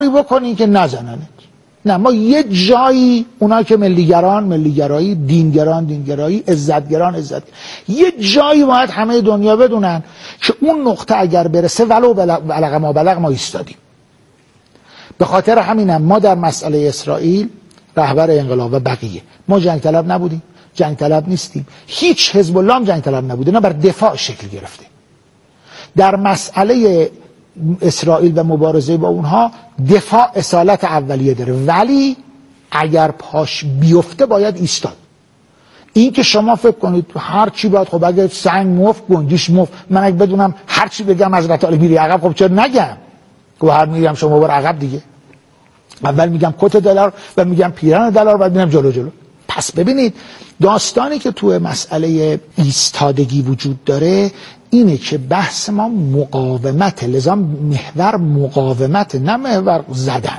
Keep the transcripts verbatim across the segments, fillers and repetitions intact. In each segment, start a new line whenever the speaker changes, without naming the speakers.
بکنی که نزننت. نه، ما یه جایی اونا که ملیگران ملیگرایی، دینگران دینگرایی، عزتگران عزت، یه جایی باید همه دنیا بدونن که اون نقطه اگر برسه ولو بلغ ما بلغ ما ایستادیم. به خاطر همینم ما در مسئله اسرائیل رهبر انقلاب و بقیه ما جنگ طلب نبودیم، جنگ طلب نیستیم، هیچ حزب الله هم جنگ طلب نبوده، نه بر دفاع شکل گرفته. در مسئله اسرائیل و مبارزه با اونها دفاع اصالت اولیه داره، ولی اگر پاش بیفته باید ایستاد. این که شما فکر کنید هر چی باید، خب اگه سنگ مفت گنجیش مفت، من اگه بدونم هر چی بگم حضرت علی میری عقب، خب چرا نگم؟ خب هر میرم شما بر عقب دیگه. اول میگم کت دلار و میگم پیرن دلار، بعد میرم جلو جلو. پس ببینید داستانی که تو مسئله ایستادگی وجود داره اینه که بحث ما مقاومت، لذا محور مقاومت، نه محور زدن.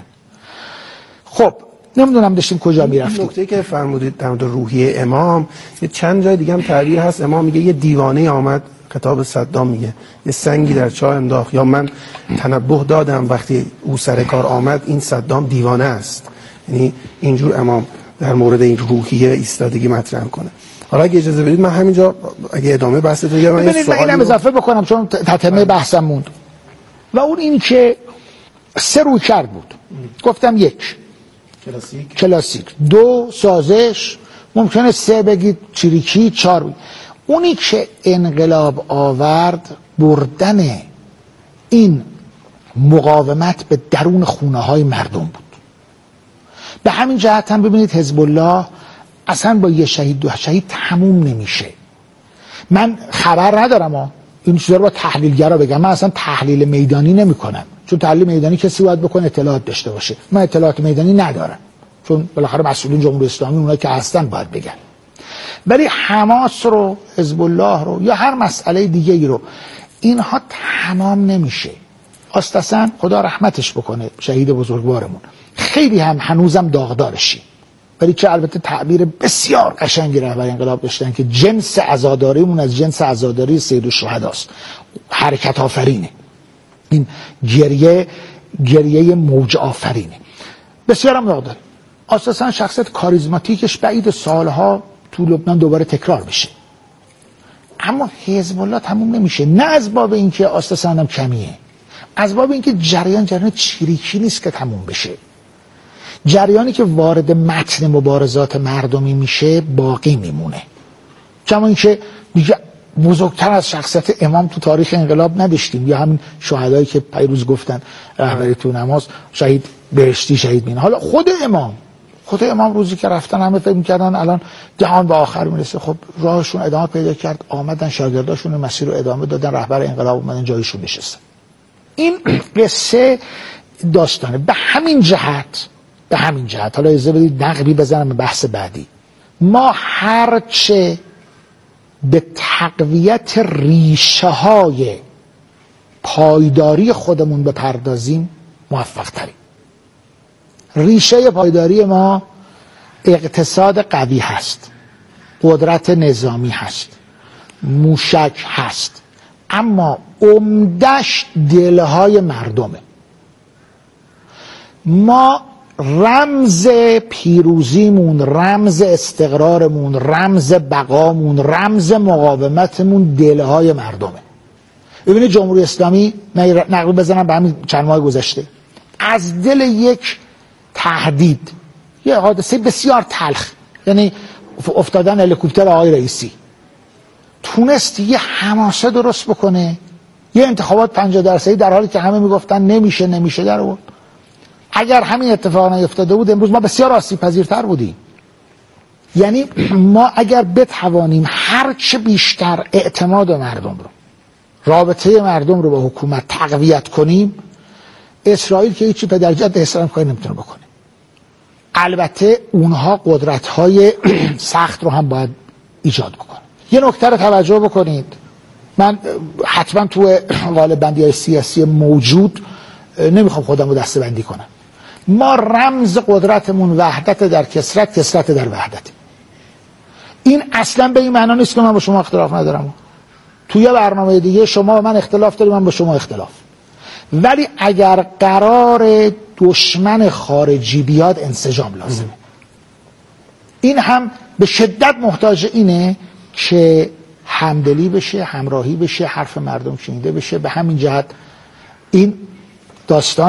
خب نمیدونم داشتیم کجا میرفتیم.
نکته که فرمودید در مورد روحیه امام، یه چند جای دیگه هم تعبیر هست. امام میگه یه دیوانه آمد، خطاب صدام میگه یه سنگی در چاه انداخت، یا من تنبه دادم وقتی او سر کار آمد این صدام دیوانه است. یعنی اینجور امام در مورد این روحیه ایستادگی مطرح کنه. حالا اگه اجازه بدید من همینجا اگه ادامه بحثتون بگم، من
یه سوالی اینم اضافه بکنم چون تتمه بحثم موند. و اون این که سه روی کرد بود. گفتم یک
کلاسیک،
کلاسیک، دو سازش، ممکنه سه بگید چریکی، چهار بود. اونی که انقلاب آورد بردن این مقاومت به درون خونه های مردم بود. به همین جهت هم ببینید حزب الله اصلا با یه شهید دو شهید تموم نمیشه. من خبر ندارم ها. این چیزا رو با تحلیلگرا بگم، من اصلا تحلیل میدانی نمی کنم، چون تحلیل میدانی کسی باید بکنه اطلاعات داشته باشه. من اطلاعات میدانی ندارم، چون بالاخره مسئولین جمهوری اسلامی اونایی که هستن باید بگن. ولی حماس رو، حزب الله رو، یا هر مسئله دیگه ای رو، اینها تمام نمیشه. آستاسن خدا رحمتش بکنه شهید بزرگوارمون، خیلی هم هنوزم داغدارشی، ولی که البته تعبیر بسیار قشنگی رهبر انقلاب داشتن که جنس عزاداریمون از جنس عزاداری سید الشهداست، حرکت آفرینه، این گریه گریه موج آفرینه. بسیار هم داغدار. اساسا شخصیت کاریزماتیکش بعید سالها تو لبنان دوباره تکرار بشه. اما حزب الله تموم نمیشه، نه از باب اینکه اساسا هم کمیه، از باب اینکه جریان جریان چریکی نیست که تموم بشه. جریانی که وارد متن مبارزات مردمی میشه باقی میمونه. کما اینکه دیگه بزرگتر از شخصیت امام تو تاریخ انقلاب نداشتیم، یا همین شهدایی که پیروز گفتن رهبری تو نماز شهید بهشتی شهید مین. حالا خود امام خود امام روزی که رفتن همه فکر می‌کردن الان جهان به آخر میرسه. خب راهشون ادامه پیدا کرد، آمدن شاگرداشون مسیر رو ادامه دادن، رهبر انقلاب اومدن جایشون نشستن. این قصه داستانه. به همین جهت به همین جهت حالا اجازه بدید نقبی بزنم به بحث بعدی. ما هرچه به تقویت ریشه های پایداری خودمون بپردازیم موفق تریم. ریشه پایداری ما اقتصاد قوی هست، قدرت نظامی هست، موشک هست، اما عمدش دلهای مردمه. ما رمز پیروزیمون، رمز استقرارمون، رمز بقامون، رمز مقاومتمون دلهای مردمه. ببینید جمهوری اسلامی، نقل بزنم به همین چند ماه گذشته، از دل یک تهدید، یه حادثه بسیار تلخ، یعنی افتادن هلیکوپتر آقای رئیسی، تونست یه حماسه درست بکنه، یه انتخابات پنجاه درصدی در حالی که همه میگفتن نمیشه نمیشه در آورد. اگر همین اتفاق نیفتاده بود امروز ما بسیار آسیب پذیرتر بودیم. یعنی ما اگر بتوانیم هرچه بیشتر اعتماد مردم رو، رابطه مردم رو با حکومت تقویت کنیم، اسرائیل که هیچی پدرجد اسلام کاری نمیتونه بکنه. البته اونها قدرت‌های سخت رو هم باید ایجاد بکنه. یه نکته رو توجه بکنید، من حتما تو قالب بندی‌های سیاسی موجود نمیخوام خودم رو دسته بندی کنم. ما رمز قدرتمون وحدت در کثرت، کثرت در وحدت. این اصلا به این معنا نیست که من با شما اختلاف ندارم. توی یه برنامه دیگه شما و من اختلاف داریم، من با شما اختلاف. ولی اگر قرار دشمن خارجی بیاد انسجام لازمه. این هم به شدت محتاج اینه که همدلی بشه، همراهی بشه، حرف مردم شنیده بشه. به همین جهت این داستان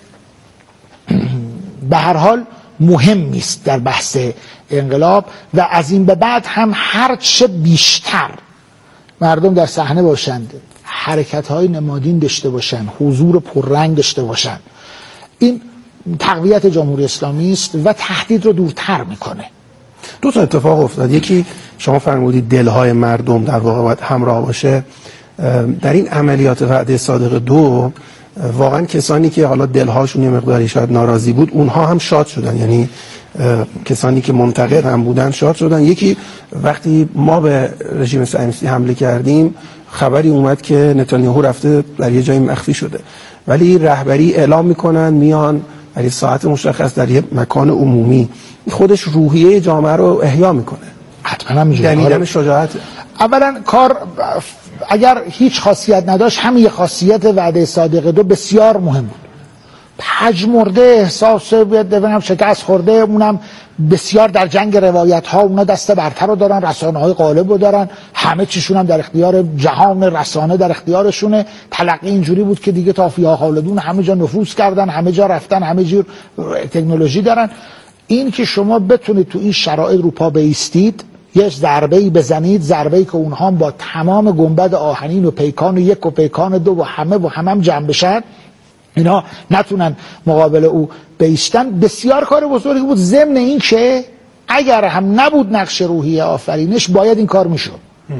به هر حال مهم است در بحث انقلاب و از این به بعد هم هر چه بیشتر مردم در صحنه باشند، حرکت‌های نمادین داشته باشند، حضور پررنگ داشته باشند، این تقویت جمهوری اسلامی است و تهدید رو دورتر میکنه.
دو تا اتفاق افتاد. یکی شما فرمودید دلهای مردم در واقع باید همراه باشه. در این عملیات وعده صادق دو واقعا کسانی که حالا دلهاشون یه مقداری شاید ناراضی بود اونها هم شاد شدن، یعنی کسانی که منتقد هم بودن شاد شدن. یکی وقتی ما به رژیم صهیونیستی حمله کردیم خبری اومد که نتانیاهو رفته در یه جایی مخفی شده، ولی رهبری اعلام میکنن میان در ساعت مشخص در یه مکان عمومی، خودش روحیه جامعه رو احیا میکنه.
حتما همینجوری
دمیدن شجاعت.
اولا کار اگر هیچ خاصیت نداشت همین خاصیت وعده صادق دو بسیار مهم بود. پژمرده، احساس ببینم شکست خورده، اونم بسیار در جنگ روایت ها اونا دست برتر رو دارن، رسانه های غالب رو دارن، همه چیشون هم در اختیار جهان رسانه در اختیارشونه. تلقی اینجوری بود که دیگه تافیا خالدون همه جا نفوذ کردن، همه جا رفتن، همه جور تکنولوژی دارن. این که شما بتونید تو این شرایط رو پا بایستید، یه ضربه‌ای بزنید، ضربه‌ای که اونها با تمام گنبد آهنین و پیکان و یک و پیکان دو و همه و همه هم جمع بشن، اینا نتونن مقابل او بایستن، بسیار کار بزرگی بود. ضمن این که اگر هم نبود نقش روحی آفرینش باید این کار میشد.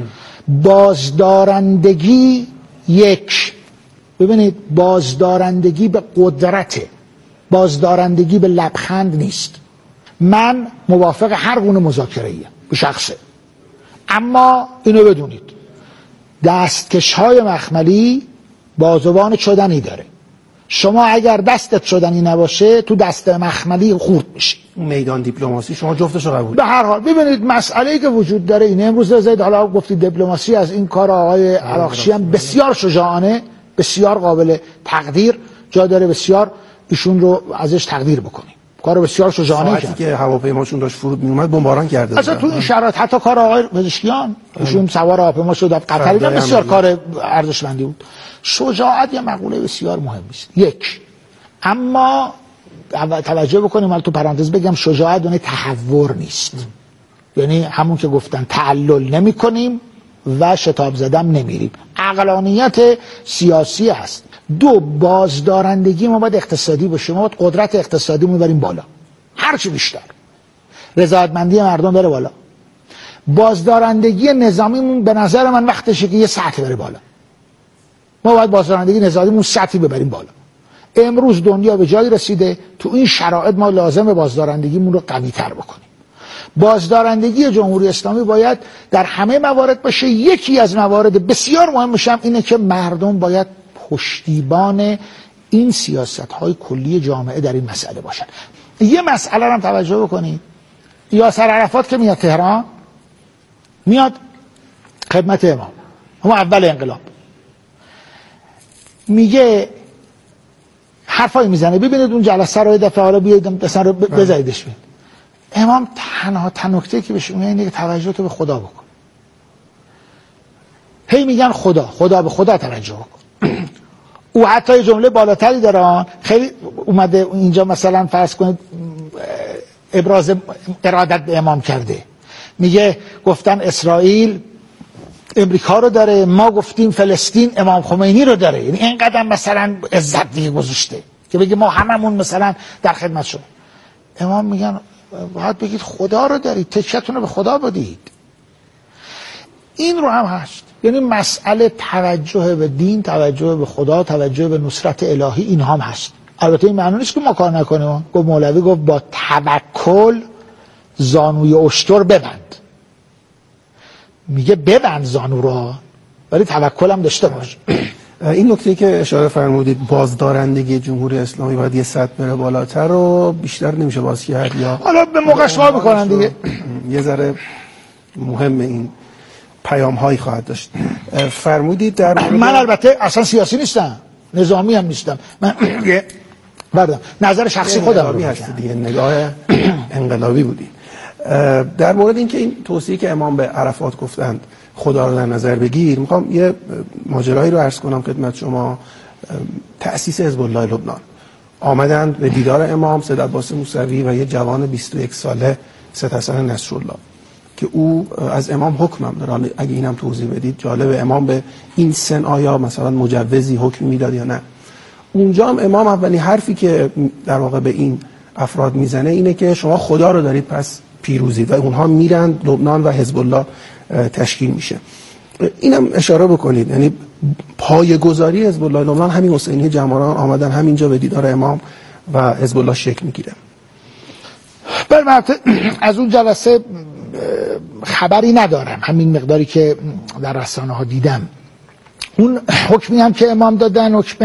بازدارندگی یک، ببینید بازدارندگی به قدرته، بازدارندگی به لبخند نیست. من موافق هر گونه مذاکره‌ای به شخصه، اما اینو بدونید دستکش های مخملی بازوان شدنی داره. شما اگر دستت شدنی نباشه تو دست مخملی خورد میشی.
میدان دیپلماسی شما جفتش رو قبول.
به هر حال ببینید مسئله‌ای که وجود داره اینه، امروز زید حالا گفتید دیپلماسی، از این کار آقای عراقچی هم بسیار شجاعانه، بسیار قابل تقدیر جا داره، بسیار ایشون رو ازش تقدیر بکنیم. کار بسیار شجاعانه کرد.
ساعتی که هواپیماشون داشت فرود می اومد بمباران کرده.
اصلا تو این شرایط حتی کار آقای پزشکیان ایشون سوار هواپیما شد قطری، بسیار کار ارزشمندی بود. شجاعت یه مقوله بسیار مهمی است. یک، اما توجه بکنیم، من تو پرانتز بگم شجاعت یعنی تحور نیست. یعنی همون که گفتن تعلل نمی کنیم و شتاب زدم نمیریم. عقلانیت سیاسی هست. دو، بازدارندگی ما باید اقتصادی باشه، ما باید قدرت اقتصادی رو ببریم بالا، هرچی بیشتر رضایتمندی مردم بره بالا. بازدارندگی نظامیمون به نظر من وقتشه که یه سطح بره بالا. ما باید بازدارندگی نظامیمون سطحی ببریم بالا. امروز دنیا به جایی رسیده تو این شرایط ما لازمه بازدارندگیمون رو قوی تر بکنیم. بازدارندگی جمهوری اسلامی باید در همه موارد باشه. یکی از موارد بسیار مهمش هم اینه که مردم باید پشتیبان این سیاست‌های کلی جامعه در این مسئله باشن. یه مسئله رو هم توجه بکنید، یاسر عرفات که میاد تهران، میاد خدمت امام، همون اول انقلاب، میگه حرفایی میزنه. ببینید اون جلسه رو یه دفعه حالا بیاید مثلا رو بزایدش ببین. امام تنها تنکته که بهش میگه اینه که توجه تو به خدا بکن. هی میگن خدا خدا به خدا توجه بکن. او حتی یه جمله بالاتری داره، خیلی اومده اینجا مثلا فرض کنید ابراز ارادت به امام کرده، میگه گفتن اسرائیل امریکا رو داره، ما گفتیم فلسطین امام خمینی رو داره. یعنی اینقدر مثلا عزت دیگه گذاشته که بگه ما هممون مثلا در خدمت شما. امام میگن باید بگید خدا رو دارید، تکیتون رو به خدا بدید. این رو هم هست، یعنی مسئله توجه به دین، توجه به خدا، توجه به نصرت الهی، این هم هست. البته این معنی نیست که ما کار نکنیم. گفت مولوی گفت با توکل زانوی اشتر ببند. میگه ببند زانو را ولی توکل هم داشته باش.
این نکته که اشاره فرمودید بازدارندگی جمهوری اسلامی باید یه سطح بره بالاتر رو بیشتر نمیشه باز کرد یا
حالا به موقعش ما میکنن دیگه.
یه ذره مهم این پیام هایی خواهد داشت. فرمودید در
من البته اصلا سیاسی نیستم، نظامی هم نیستم. من بردم نظر شخصی خودم رو
هست دیگه، نگاه انقلابی بودی. در مورد اینکه این توصیه که امام به عرفات گفتند خدا رو در نظر بگیر، میخوام یه ماجرایی رو عرض کنم خدمت شما. تأسیس حزب الله لبنان آمدند به دیدار امام سید عباس موسوی و یه جوان بیست و یک ساله سید حسن نصرالله که او از امام حکمم داره. اگه اینم توضیح بدید جالب، امام به این سن آیا مثلا مجوزی حکم میداد یا نه؟ اونجا هم امام اولی حرفی که در واقع به این افراد میزنه اینه که شما خدا رو دارید پس پیروزید، و اونها میرن لبنان و حزب الله تشکیل میشه. اینم اشاره بکنید، یعنی پایه‌گذاری حزب الله لبنان همین حسینی جماران آمدن همینجا به دیدار امام و حزب الله شکل میگیره.
بله، از اون جلسه خبری ندارم، همین مقداری که در رسانه ها دیدم. اون حکمی هم که امام دادن حکم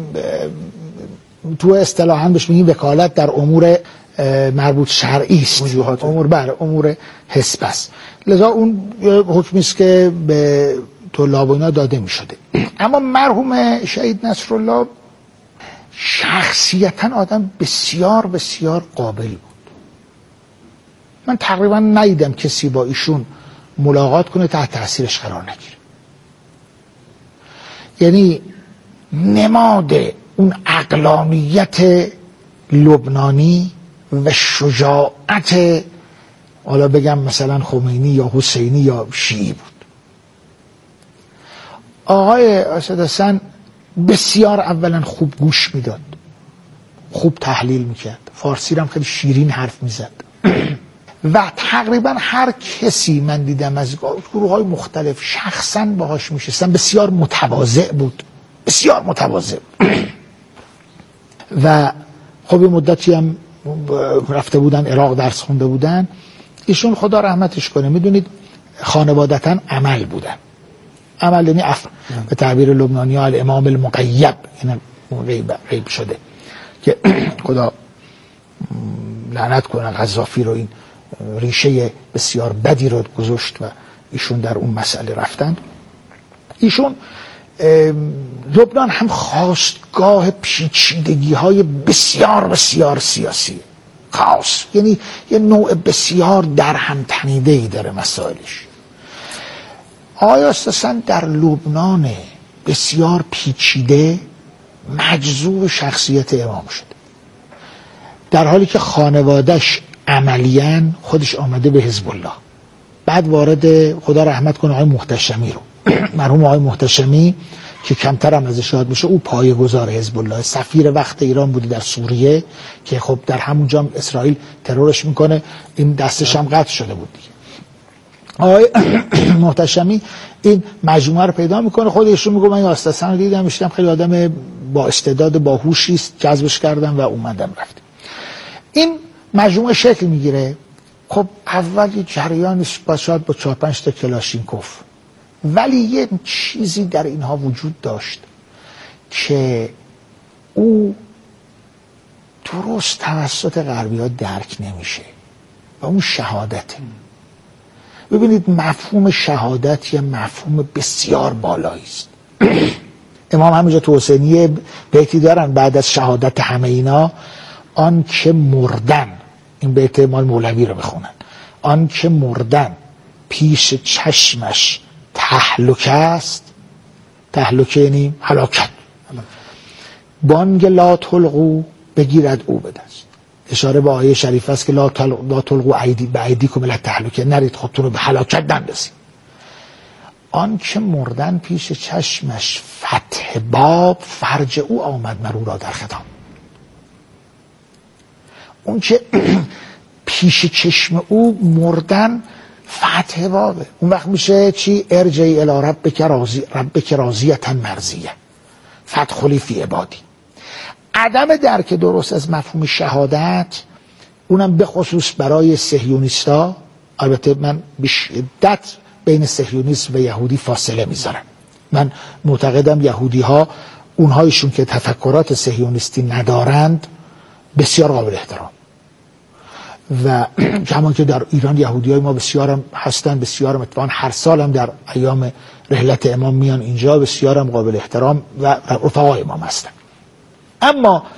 تو اصطلاحاً بهش میگیم وکالت در امور مربوط شرعی است، امور بر امور حزب است، لذا اون حکمی است که به طلاب و اینا داده می شده. اما مرحوم شهید نصرالله شخصیتاً آدم بسیار بسیار قابل بود. من تقریبا ندیدم کسی با ایشون ملاقات کنه تحت تاثیرش قرار نگیره. یعنی نماد اون عقلانیت لبنانی و شجاعت، حالا بگم مثلا خمینی یا حسینی یا شیعی بود. آقای اسد حسن بسیار اولا خوب گوش میداد، خوب تحلیل میکرد، فارسی رو هم خیلی شیرین حرف میزد و تقریبا هر کسی من دیدم از گروه های مختلف شخصا باهاش میشستم بسیار متواضع بود، بسیار متواضع و خب یه مدتی هم رفته بودن عراق درس خونده بودن. ایشون خدا رحمتش کنه میدونید خانوادتا عمل بودن، عمل یعنی اف به تعبیر لبنانی ها الامام المقیب، این غیب غیب شده که خدا لعنت کنه قذافی رو، این ریشه بسیار بدی رو گذاشت و ایشون در اون مسئله رفتند. ایشون لبنان هم خواستگاه پیچیدگی های بسیار بسیار سیاسی خاص، یعنی یه نوع بسیار در هم تنیده ای داره مسائلش. آیا اساساً در لبنان بسیار پیچیده مجذوب شخصیت امام شده، در حالی که خانوادش عملیاً خودش آمده به حزب الله. بعد وارد خدا رحمت کنه آقای محتشمی رو، مرحوم آقای محتشمی که کمتر هم ازش یاد بشه، او پایه‌گذار حزب الله، سفیر وقت ایران بوده در سوریه که خب در همونجا هم اسرائیل ترورش میکنه، این دستش هم قطع شده بود دیگه. آقای محتشمی این مجموعه رو پیدا میکنه، خودشون میگه من آستاسن رو دیدم، میشتم خیلی آدم با استعداد باهوشی است، جذبش کردم و اومدم رفتیم. این مجموعه شکل میگیره. خب اول یه جریانش با شاید با چهار پنج تا کلاشینکوف، ولی یه چیزی در اینها وجود داشت که او درست توسط غربی ها درک نمیشه و اون شهادته. ببینید مفهوم شهادت یه مفهوم بسیار بالایی است. امام همینجا تو حسینیه بیتی دارن بعد از شهادت همه اینا، آن که مردن، این بیت مال مولوی رو بخونن، آن که مردن پیش چشمش تهلکه است، تهلکه یعنی هلاکت، بانگ لا تلقوا بگیرد او به دست. اشاره به آیه شریف است که لا تلقوا ایدی به ایدیکم الی التهلکه، نرید خودتون رو به هلاکت بندازید. آن که مردن پیش چشمش فتح باب فرج او آمد مرو را در خدام. اون که پیش چشم او مردن فتح بابه، اون وقت میشه چی؟ ارجعی الی ربک راضی ربک راضیة مرضیة فادخلی فی عبادی. عدم درک درست از مفهوم شهادت، اونم به خصوص برای صهیونیستا، البته من به شدت بین صهیونیسم و یهودی فاصله میذارم. من معتقدم یهودی ها اونهایشون که تفکرات صهیونیستی ندارند بسیار قابل احترام، و کمان که در ایران یهودی های ما بسیارم هستن، بسیارم اتفاقا هر سال هم در ایام رحلت امام میان اینجا، بسیارم قابل احترام و رفقای امام هستن. اما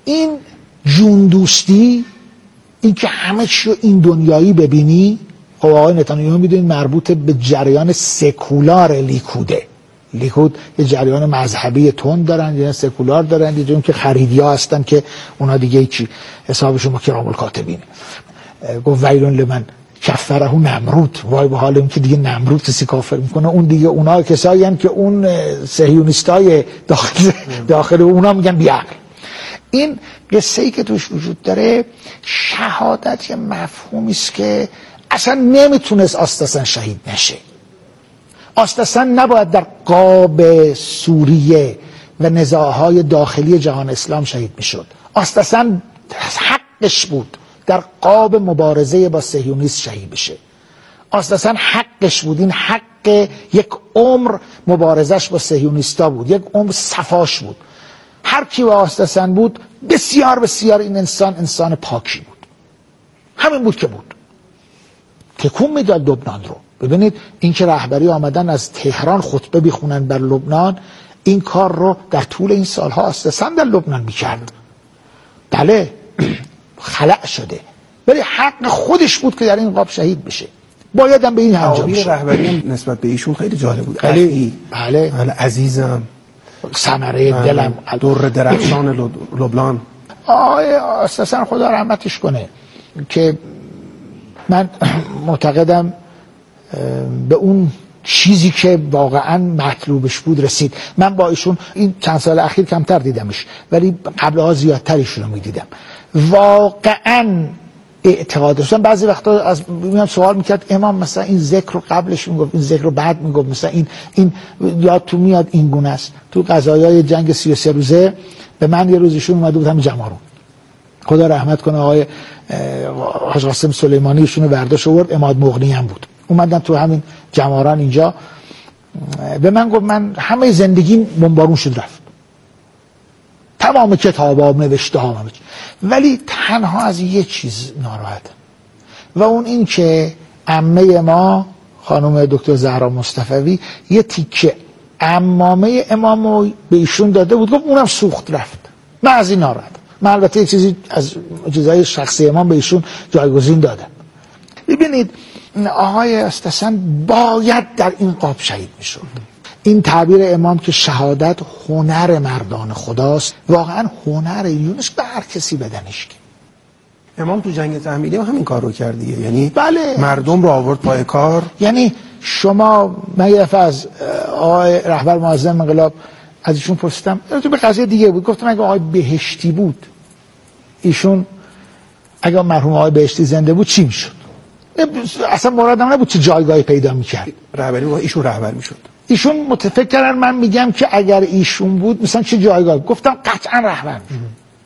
این جون دوستی، این که همه چی رو این دنیایی ببینی، خب آقای نتانیاهو میدونید مربوط به جریان سکولار لیکوده. لیکود یه جریان مذهبی تند دارن، یه سکولار دارن، یه جون که خریدیا هستن که اونا دیگه چی حسابشون با کرام الکاتبینه. گفت ویلون لمن کفره نمرود، وای به حال اون که دیگه نمرود کسی کافر میکنه. اون دیگه اونا کسایی هستن که اون صهیونیستای داخل داخل اونا میگن بیعقل. این قصه ای که توش وجود داره، شهادت یه مفهومی است که اصلا نمیتونست آستاسن شهید نشه. آستاسن نباید در قاب سوریه و نزاعهای داخلی جهان اسلام شهید میشد. آستاسن حقش بود در قاب مبارزه با صهیونیسم شهید بشه. آستاسن حقش بود، این حق یک عمر مبارزش با صهیونیستا بود، یک عمر صفاش بود. هر کی با آستاسن بود بسیار بسیار این انسان انسان پاکی بود. همین بود که بود. تکون میداد لبنان رو. ببینید این که رهبری آمدن از تهران خطبه بخونن بر لبنان، این کار رو در طول این سالها آستاسن در لبنان میکرد. بله خلع شده، ولی حق خودش بود که در این قاب شهید بشه. باید هم به این انجام بشه.
رهبری هم نسبت به ایشون خیلی جالب بود.
خیلی بله
بله عزیزم،
ثمره دلم،
در درخشان لبنان.
آه آستاسن خدا رحمتش کنه که من معتقدم به اون چیزی که واقعا مطلوبش بود رسید. من با ایشون این چند سال اخیر کمتر دیدمش، ولی قبلها زیادتر ایشون رو میدیدم. واقعا اعتقاد داشتم. بعضی وقتا از میام سوال میکرد امام مثلا این ذکر رو قبلش میگفت، این ذکر رو بعد میگفت، مثلا این این یاد تو میاد این گونه است. تو قضایای جنگ سی و سه روزه به من یه روز ایشون اومده بود همین جمارون، خدا رحمت کنه، آقای حاج قاسم سلیمانی ایشونو برداشت آورد، عماد مغنی هم بود، اومدن تو همین جماران اینجا. به من گفت من همه زندگیم بمبارون شد رفت، تمام کتابا نوشته ها همه، ولی تنها از یه چیز ناراحتم و اون این که عمه ما خانم دکتر زهرا مصطفوی یه تیکه عمامه امامو به ایشون داده بود، گفت اونم سوخت رفت. من از این ناراحتم. من البته یک چیزی از جزای شخصی امام به ایشون جایگزین دادم. ببینید آقای آستاسن باید در این قاب شهید میشد. این تعبیر امام که شهادت هنر مردان خداست، واقعا هنر یونس به هر کسی بدنش که
امام تو جنگ تحمیلی هم همین کار رو کرد دیگه، یعنی
بله.
مردم رو آورد پای کار.
یعنی شما، من یه دفعه از آقای رهبر معظم انقلاب از ایشون پرسیدم، تو به قضیه دیگه بود، گفتم اگه آقای بهشتی بود، ایشون اگه مرحوم آقای بهشتی زنده بود چی میشد؟ اصلا مرادم نبود چه جایگاهی پیدا میکرد.
رهبری با ایشون رهبر میشد.
ایشون متفکر کردن من میگم که اگر ایشون بود مثلا چه جایگاهی، گفتم قطعا رهبر میشد.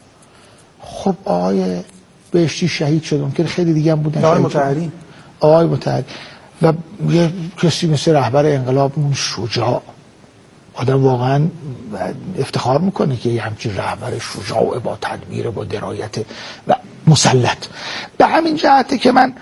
خب آقای بهشتی شهید شد، ممکن خیلی دیگه هم بودن.
آقای مطهری
آقای مطهری و یه کسی مثل رهبر انقلاب، اون شجاع، آدم واقعا افتخار میکنه که یه همچین رهبر شجاع با تدبیر با درایت و مسلط. به همین جهته که من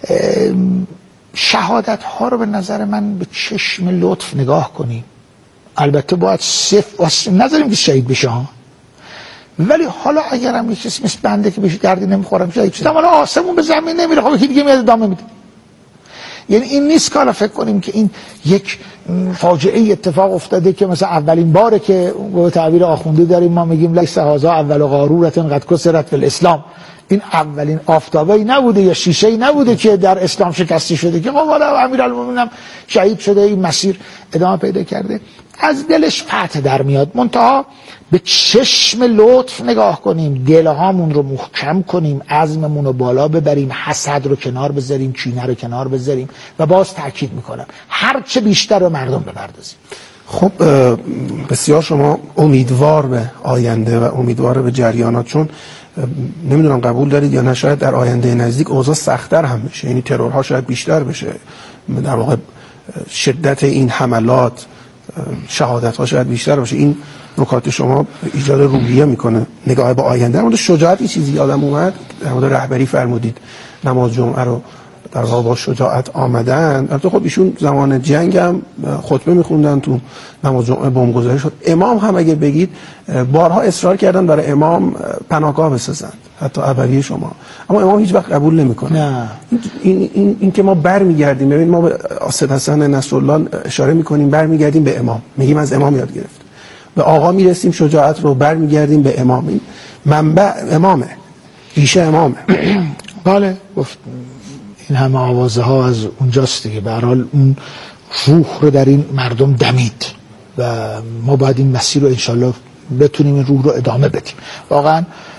شهادت ها رو به نظر من به چشم لطف نگاه کنیم. البته باید صفر نذاریم که شهید بشه ها، ولی حالا اگرم یه کسی مثل بنده که بهش دردی نمیخورم شهید شد، حالا آسمون به زمین نمیره، خب یکی دیگه میاد ادامه میده. یعنی این نیست که حالا فکر کنیم که این یک فاجعه اتفاق افتاده که مثلا اولین باره که به تعبیر آخوندی داریم ما میگیم لیس هذا اول قارورة قد کسرت فی الاسلام، این اولین آفتابه‌ای نبوده یا شیشه‌ای نبوده که در اسلام شکسته شده که خب حالا امیرالمومنین شهید شده، این مسیر ادامه پیدا کرده. از دلش فتح در میاد، منتها به چشم لطف نگاه کنیم، دلهامون رو محکم کنیم، عزممون رو بالا ببریم، حسد رو کنار بذاریم، کینه رو کنار بذاریم و باز تاکید میکنم هر چه بیشتر رو مردم بپردازیم.
خب بسیار شما امیدوار به آینده و امیدوار به جریانات، چون نمیدونم قبول دارید یا نه، شاید در آینده نزدیک اوضاع سخت‌تر هم بشه، یعنی ترورها شاید بیشتر بشه، در واقع شدت این حملات، شهادت ها شاید بیشتر باشه. این نکات شما ایجاد روحیه میکنه نگاه به آینده. در مورد شجاعت این چیزی یادم اومد، در مورد رهبری فرمودید نماز جمعه رو در واقع با شجاعت آمدن. البته خب ایشون زمان جنگ هم خطبه میخوندن، تو نماز جمعه بمبگذاری شد. امام هم اگه بگید بارها اصرار کردن برای امام پناهگاه بسازند، حتی ابوی شما، اما امام هیچ وقت قبول نمیکنه.
نه.
این این این که ما برمیگردیم، ببین ما به اسد حسن نصرالله اشاره میکنیم، برمیگردیم به امام، میگیم از امام یاد گرفت، به آقا میرسیم شجاعت رو، برمیگردیم به امام. این منبع امامه، ریشه امامه.
بله گفت این همه آوازه ها از اونجاست دیگه. به هر حال اون روح رو در این مردم دمید و ما باید این مسیر رو انشالله بتونیم این روح رو ادامه بدیم. واقعا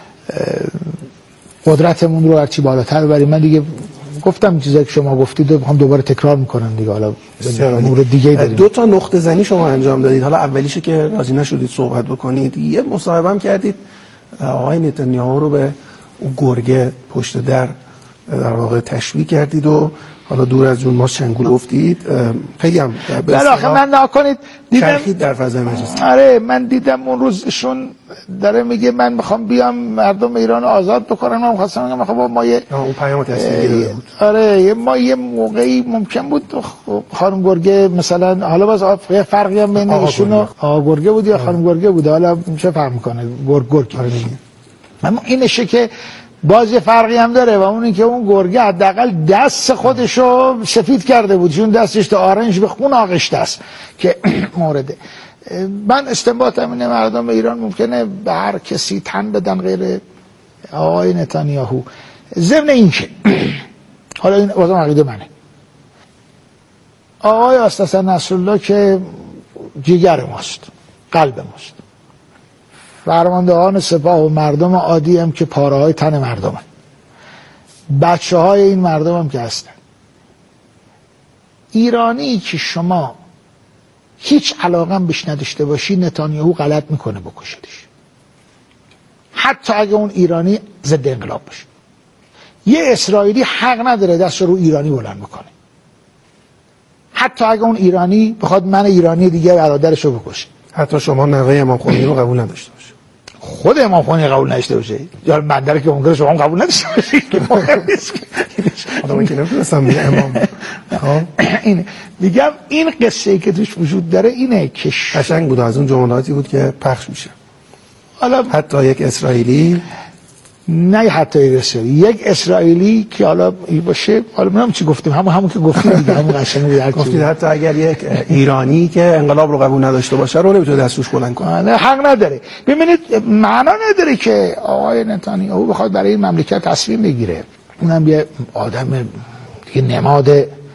قدرتمون رو هرچی بالاتر ببریم. من دیگه گفتم چیزایی که شما گفتید رو هم دوباره تکرار میکنم دیگه. حالا امور دیگه داریم.
دو تا نقطه زنی شما انجام دادید. حالا اولیشه که راضی نشدید صحبت بکنید، یه مصاحبه هم کردید آقای نتانیاهو رو به اون گرگه پشت در در واقع تشبیه کردید و حالا دور از جون ما چنگول گفتید. خیلی هم
بالاخره من نکنید
دیدم در فضای مجلس.
آره من دیدم اون روزشون داره میگه من میخوام بیام مردم ایران آزاد بکنم. من خواستم بگم خب ما یه
اون پیام تصویری داده بود.
آره ما یه موقعی ممکن بود خانم گرگه مثلا، حالا باز یه فرقی هم بین ایشون و آقا گرگه بود یا خانم گرگه بود، حالا چه فرق میکنه گرگ گرگ. اما اینشه که باز یه فرقی هم داره و اونی که اون گرگه حداقل دست خودشو سفید کرده بود، چون دستش تا آرنج به خون آغشته است که مورده. من استنباطم اینه مردم ایران ممکنه به هر کسی تن بدن غیر آقای نتانیاهو. ضمن این که حالا این واسه عقیده منه، آقای اسد حسن نصرالله که جگر ماست، قلب ماست، فرماندهان سپاه و مردم عادی هم که پاره های تن مردم هم. بچه های این مردم هم که هستن. ایرانی که شما هیچ علاقه هم بهش نداشته باشی، نتانیاهو غلط میکنه بکشدش، حتی اگه اون ایرانی ضد انقلاب باشه. یه اسرائیلی حق نداره دست رو ایرانی بلند بکنه، حتی اگه اون ایرانی بخواد من ایرانی دیگه برادرش رو بکشه.
حتی شما نوه امام خمینی رو قبول نداشته باشه،
خود امام خمینی قبول نداشته باشه، یا مدرک که ممکنه شما قبول نداشته باشید که مهم نیست.
آدمی که نمی‌تونستم میگه امام.
این میگم این قصه ای که توش وجود داره اینه که
قشنگ بود، از اون جملاتی بود که پخش میشه.
حالا
حتی یک اسرائیلی،
نه حتی یک اسرائیلی، یک اسرائیلی که حالا این باشه، حالا منم چی گفتیم، همون همون که گفتیم دیگه، همون قشنگ بود.
گفتید حتی اگر یک ایرانی که انقلاب رو قبول نداشته باشه رو نمیتونه دستش بلند کنه.
نه حق نداره. ببینید معنا نداره که آقای نتانیاهو بخواد برای این مملکت تصمیم بگیره، اونم یه آدم دیگه نماد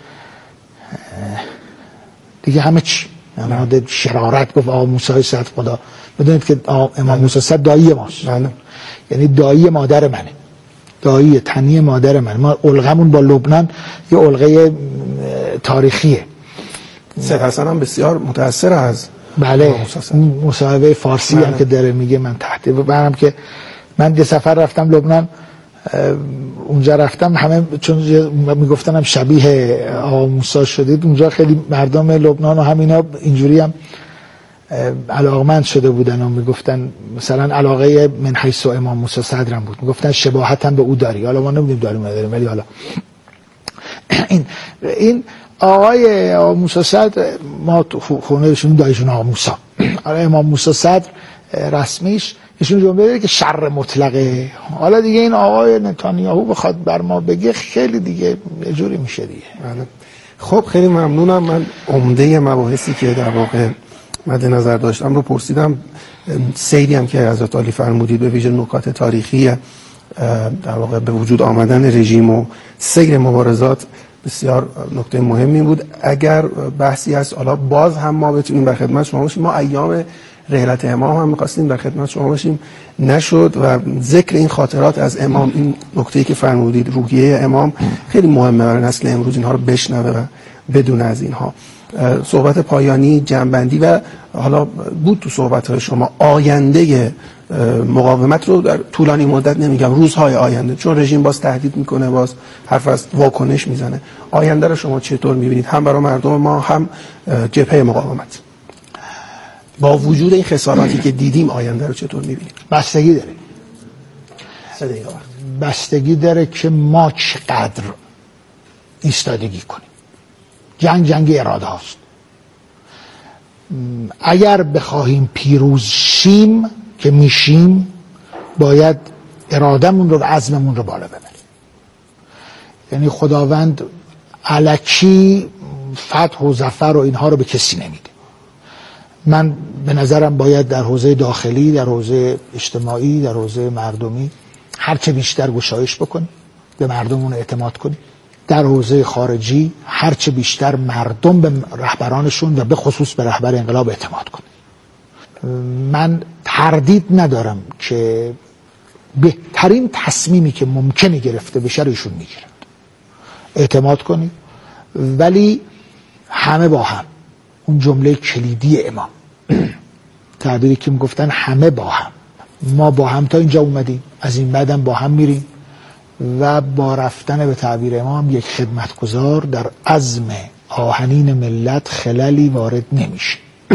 دیگه همه چی، نماد شرارت. گفت آقا موسی صد خدا. بدونید که امام موسی صد دایی ماست، یعنی دایی مادر منه، دایی تنی مادر من. ما الغمون با لبنان یه الغه تاریخیه.
سید حسن هم بسیار متأثر از
بله مصاحبه فارسی بله. هم که داره میگه من تحت برم که من یه سفر رفتم لبنان، اونجا رفتم همه چون میگفتن هم شبیه آقا موسی شدید، اونجا خیلی مردم لبنان و همینا اینجوری هم علاقمند شده بودن و میگفتن مثلا علاقه من حیث امام موسی صدرم بود، میگفتن شباهت هم به او داری. حالا ما نمیدونیم داریم نداریم، ولی حالا این این آقای موسی صدر ما تو خونه ایشون دایشون آقا موسی، آقای امام موسی صدر رسمیش ایشون جمله داره که شر مطلقه. حالا دیگه این آقای نتانیاهو بخواد بر ما بگه خیلی دیگه یه جوری میشه دیگه.
خب خیلی ممنونم. من عمده مباحثی که در واقع مد نظر داشتم رو پرسیدم. سیری هم که حضرت عالی فرمودید به ویژه نکات تاریخی در واقع به وجود آمدن رژیم و سیر مبارزات بسیار نکته مهمی بود. اگر بحثی هست حالا باز هم ما بتونیم در خدمت شما باشیم. ما ایام رحلت امام هم می‌خواستیم در خدمت شما باشیم، نشد و ذکر این خاطرات از امام، این نکته‌ای که فرمودید روحیه امام خیلی مهمه برای نسل امروز اینها رو بشنوه و بدون از اینها. صحبت پایانی، جنبندی و حالا بود تو صحبت‌های شما آینده مقاومت رو در طولانی مدت نمیگم، روزهای آینده، چون رژیم باز تهدید میکنه، باز حرف از واکنش میزنه. آینده رو شما چطور میبینید، هم برای مردم ما هم جبهه مقاومت؟ با وجود این خساراتی که دیدیم آینده رو چطور میبینید؟
بستگی داره.
سه دقیقه وقت.
بستگی داره که ما چقدر ایستادگی کنیم. جنگ جنگ اراده هاست. اگر بخواهیم پیروز شیم که میشیم، باید ارادهمون رو و عزممون رو بالا ببریم. یعنی خداوند الکی فتح و ظفر و اینها رو به کسی نمیده. من به نظرم باید در حوزه داخلی، در حوزه اجتماعی، در حوزه مردمی هرچه بیشتر گشایش بکنیم، به مردمون اعتماد کنیم. در حوزه خارجی هرچه بیشتر مردم به رهبرانشون و به خصوص به رهبر انقلاب اعتماد کنیم. من تردید ندارم که بهترین تصمیمی که ممکنه گرفته بشه رو ایشون میگیرند. اعتماد کنید، ولی همه با هم. اون جمله کلیدی امام، تعبیری که میگفتن همه با هم. ما با هم تا اینجا اومدیم، از این بعدم با هم میریم و با رفتن به تعبیر امام یک خدمتگزار در عزم آهنین ملت خللی وارد نمیشه.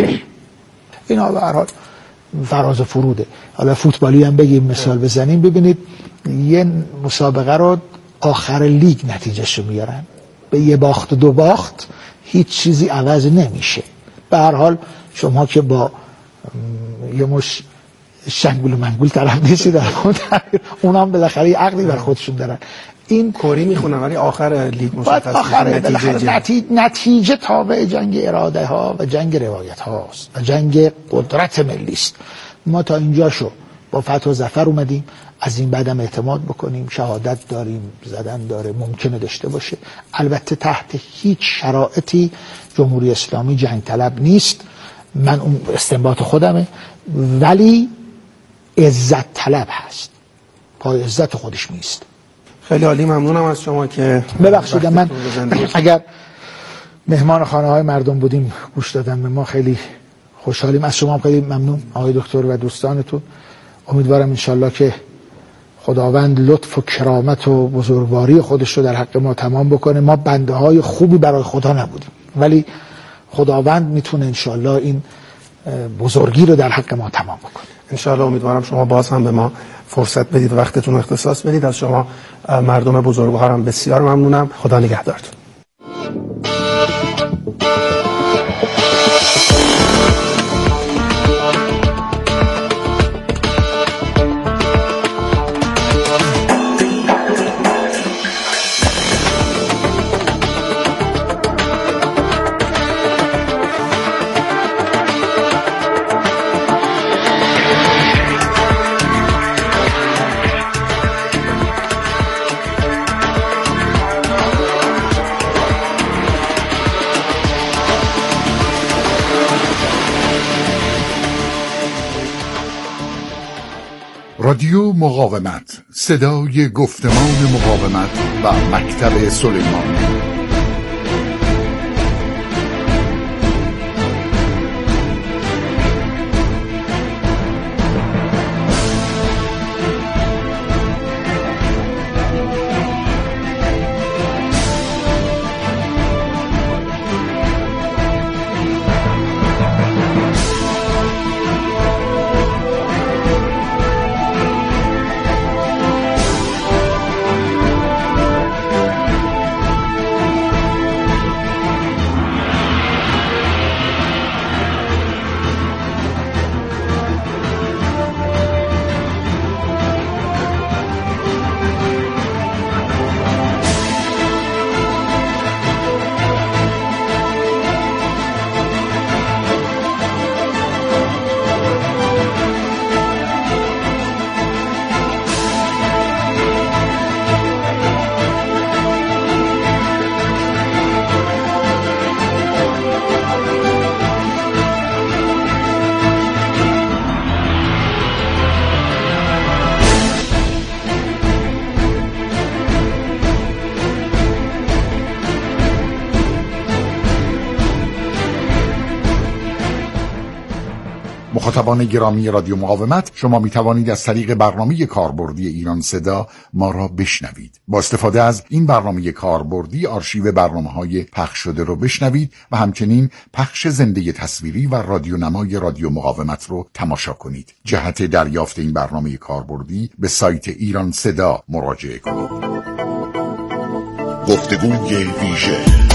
اینا به هر حال فراز فروده. حالا فوتبالی هم بگیم مثال بزنیم، ببینید یه مسابقه رو آخر لیگ نتیجهشو میارن، به یه باخت دو باخت هیچ چیزی عوض نمیشه. به هر حال شما که با یه مش شنگول و منگول طرف نیستی در اون هم بالاخره یه عقلی بر خودشون دارن. این
کوری میخونن ولی آخر لیگ مشخص
آخر
نتیجه
نتیجه, نتیجه تابع جنگ اراده ها و جنگ روایت هاست و جنگ قدرت ملی است. ما تا اینجا شو با فتح و ظفر اومدیم، از این بعدم اعتماد بکنیم. شهادت داریم، زدن داره، ممکنه داشته باشه. البته تحت هیچ شرایطی جمهوری اسلامی جنگ طلب نیست، من اون استنباط خودمه، ولی عزت طلب هست، پای عزت خودش نیست.
خیلی عالی، ممنونم از شما که
ببخشید من اگر مهمان خانه های مردم بودیم گوش دادن به ما، خیلی خوشحالیم. از شما خیلی ممنون آقای دکتر و دوستانتون. امیدوارم انشالله که خداوند لطف و کرامت و بزرگواری خودش رو در حق ما تمام بکنه. ما بنده های خوبی برای خدا نبودیم، ولی خداوند میتونه انشالله این بزرگی رو در حق ما تمام بکنه.
انشالله. امیدوارم شما باز هم به ما فرصت بدید، وقتتون اختصاص بدید. از شما مردم بزرگوارم بسیار ممنونم. خدا نگهدارتون.
رادیو مقاومت، صدای گفتمان مقاومت و مکتب سلیمانی. مخاطبان گرامی رادیو مقاومت، شما می توانید از طریق برنامه کاربردی ایران صدا ما را بشنوید. با استفاده از این برنامه کاربردی آرشیو برنامه‌های پخش شده رو بشنوید و همچنین پخش زنده تصویری و رادیونمای رادیو مقاومت رو تماشا کنید. جهت دریافت این برنامه کاربردی به سایت ایران صدا مراجعه کنید.
گفتگوی ویژه.